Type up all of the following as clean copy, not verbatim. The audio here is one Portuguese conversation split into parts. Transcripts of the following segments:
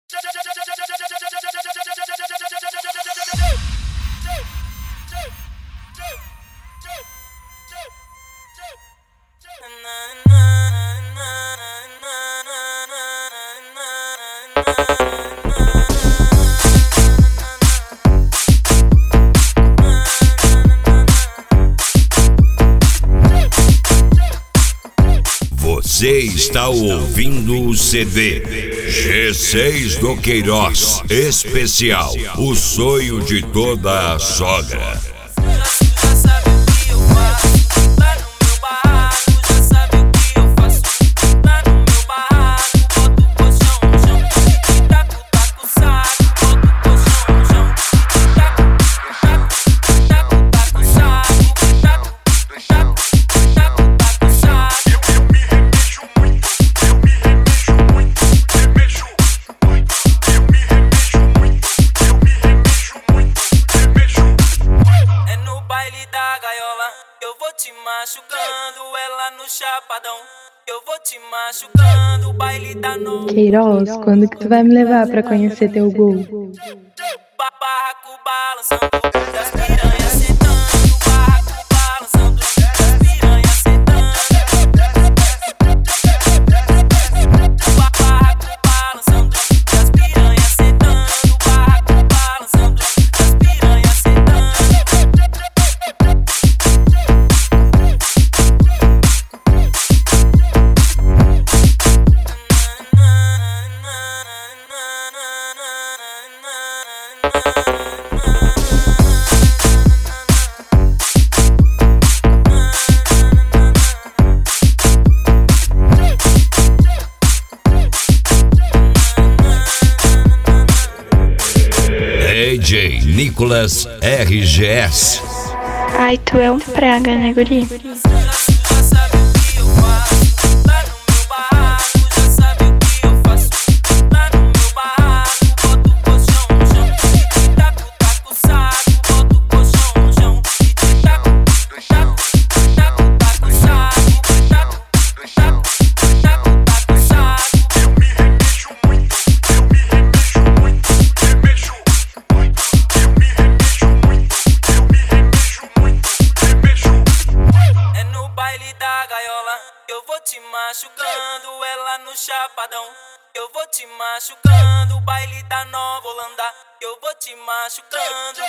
Você está ouvindo o CD G6 do Queiroz Especial, o sonho de toda a sogra. Eu vou te machucando, ela no chapadão. Eu vou te machucando, o baile da noite. Queiroz, quando que tu vai me levar pra conhecer teu gol? Barraco balançando, das piranhas sentando. Barraco balançando, das piranhas sentando. Barraco balançando, das piranhas sentando. Barraco balançando, das piranhas sentando. DJ Nicolas RGS. Ai, tu é um praga, né, guri? Eu vou te machucando, ela no chapadão. Eu vou te machucando, o baile da Nova Holanda. Eu vou te machucando,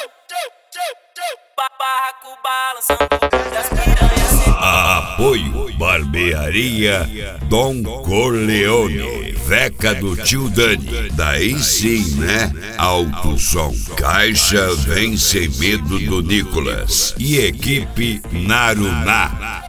barraco balançando, das piranhas sentando. Apoio Barbearia Dom Corleone, Veca do Tio Dani. Daí sim, né? Alto som. Caixa Vem Sem Medo do Nicolas e equipe Naruná.